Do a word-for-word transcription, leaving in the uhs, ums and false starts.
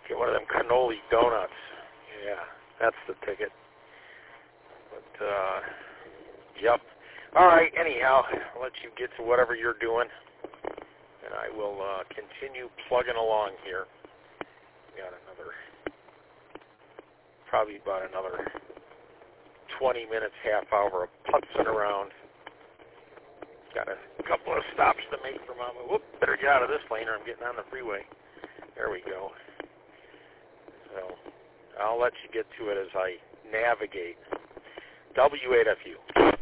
Get one of them cannoli donuts. Yeah, that's the ticket. But, uh, yep. All right, anyhow, I'll let you get to whatever you're doing, and I will uh, continue plugging along here. Got another, probably about another twenty minutes, half hour of putzing around. Got a couple of stops to make for Mama. Whoop, better get out of this lane or I'm getting on the freeway. There we go. So I'll let you get to it as I navigate. W eight F U.